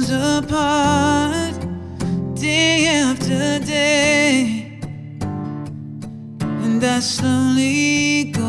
miles apart, day after day, and I slowly go